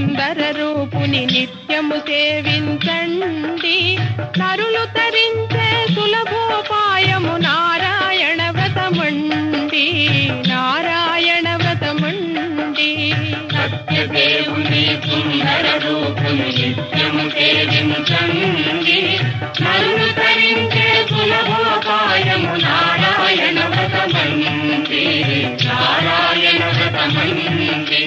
సుందర రూపుని నిత్యము సేవించండి. నరులు తరించే సులభోపాయము నారాయణ వ్రతమండి, నారాయణ వ్రతమండి. సత్యదేవుని సుందర రూపుని నిత్యము సేవించండి. నరులు తరించే సులభోపాయము నారాయణ వ్రతమండి, నారాయణ వ్రతమండి.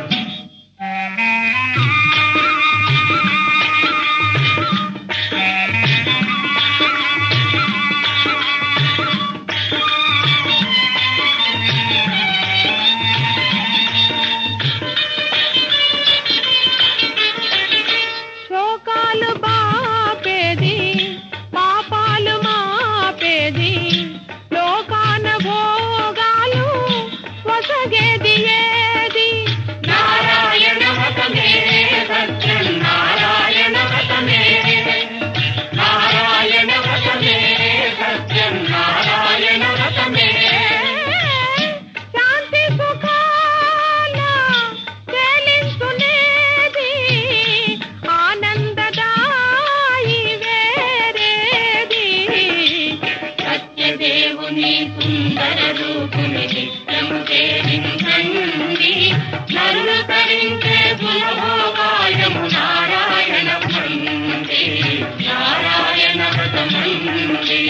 శోకాలు బాపేది, పాపాలు మాపేది, లోకాన భోగాలు వసగేది ఏది? నారాయణ వ్రతమే సత్యం, నారాయణ వ్రతమే, నారాయణ వ్రతమే సత్యం, నారాయణ వ్రతమే. శాంతి సుఖాల తేలించునేది, ఆనందదాయి వేరేది. సత్యదేవుని సుందర రూపుని నిత్యము సేవించండి. నరులు తరించే సులభోపాయము నారాయణ వ్రతమండి, నారాయణ వ్రతమండి.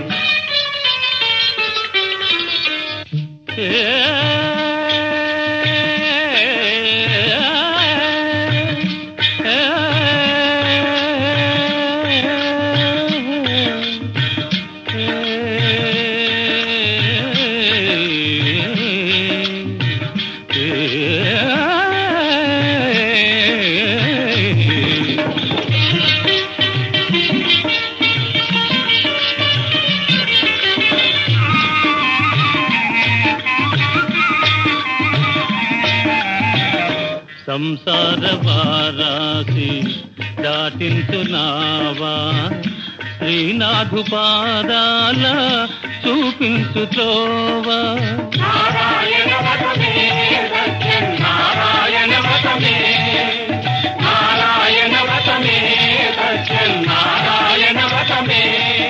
సంసార వారాసి దాటించునావా, శ్రీనాథు పాదాల చూపించు త్రోవా. నారాయణ వ్రతమే సత్యం, నారాయణ వ్రతమే, నారాయణ వ్రతమే సత్యం, నారాయణ వ్రతమే.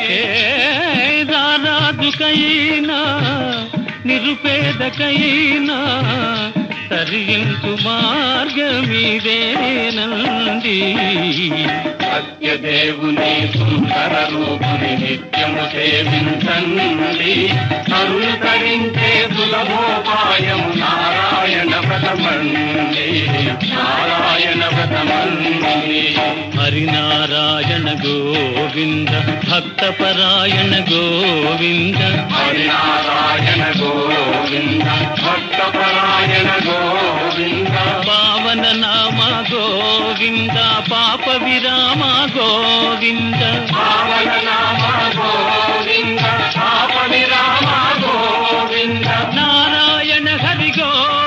రారాజుకైనా నిరుపేదకైనా తరించు మార్గమిదేనండి. సత్యదేవుని సుందర రూపుని నిత్యము సేవించండి. నరులు తరించే సులభోపాయము నారాయణ వ్రతమండి, నారాయణ వ్రతమండి. హరినారాయణ గోవింద భక్తపరాయణ గోవింద, హరినారాయణ గోవింద భక్తపరాయణ గోవింద. పావన నామ గోవింద, పాప విరామ గోవింద, పావన నామ గోవింద, పాప విరామ గోవింద. నారాయణ హరి గోవింద.